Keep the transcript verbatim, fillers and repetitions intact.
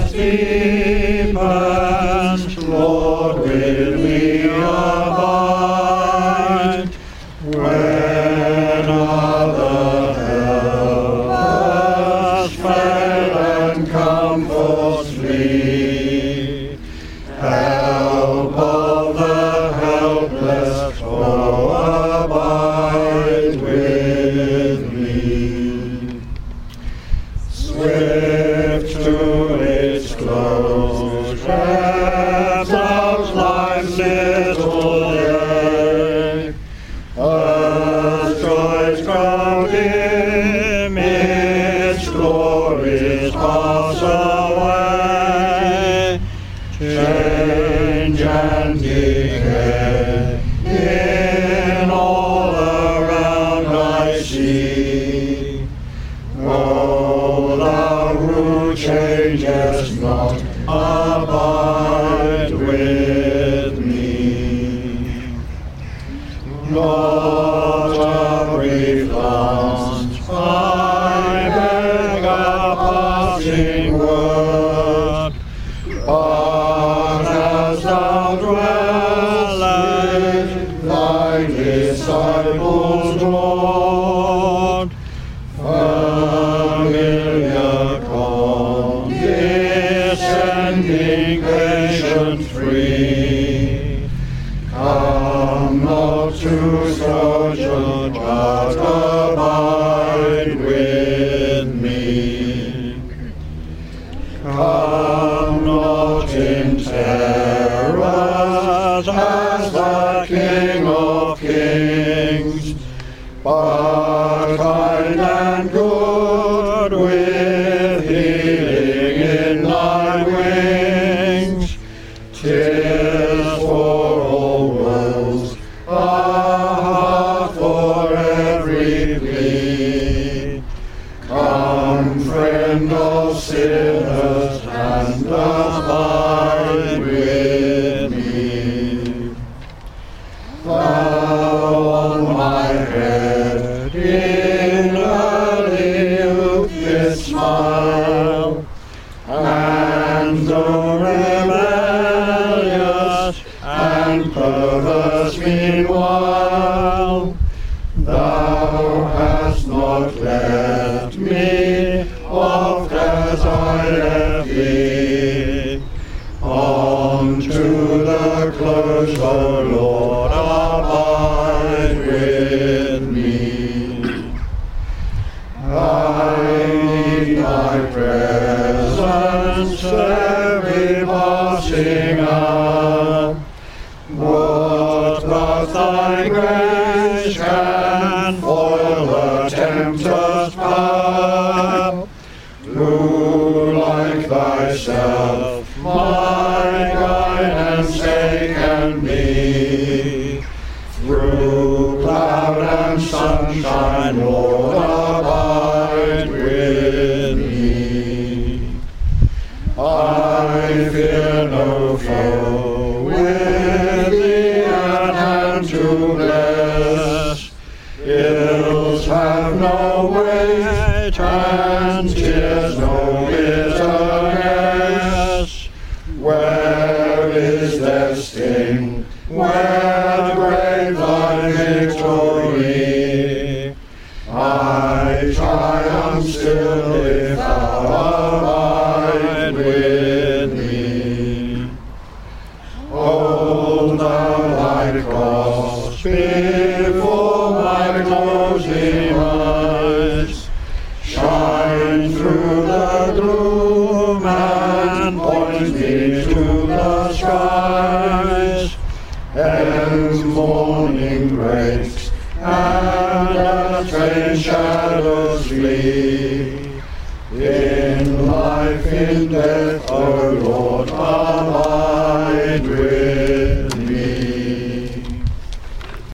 darkness deepens, Lord, with me abide. When other helpers fail and comforts flee, help of the helpless, oh, abide with me. Swift to its close, ebbs out life's little day. Earth's joys grow dim, its glories pass away. Change and decay in all around I see. Oh, thou who changest not, abide with me. Not a brief glance, I beg a passing word, but as thou dwellest with thy disciples, Lord, familiar condescending, patient, free, come not to social judge, abide with me. Come not in terrors as the King of Kings, but kind and good with healing in thy wings. 'Tis for all worlds, a heart for every plea. Come, friend of sinners, and abide with me. Thou on my head in early youth didst smile, and though rebellious and perverse meanwhile, thou hast not left me, oft as I left thee. On to the close, O Lord, abide with me. I need thy presence every passing hour. Would that thy grace can foil the tempter's power, who like thyself my guide and stay can be. Through cloud and sunshine, Lord, abide with me. I fear no foe, with thee at hand to bless. Ills have no weight, and tears no bitterness. Where is their sting? Where grave thy victory? I triumph still if thou abide with me. Hold thou thy cross before my closing eyes. Shine through the gloom and point me to the skies. As morning breaks and the train shadows flee, in life, in death, O Lord, abide with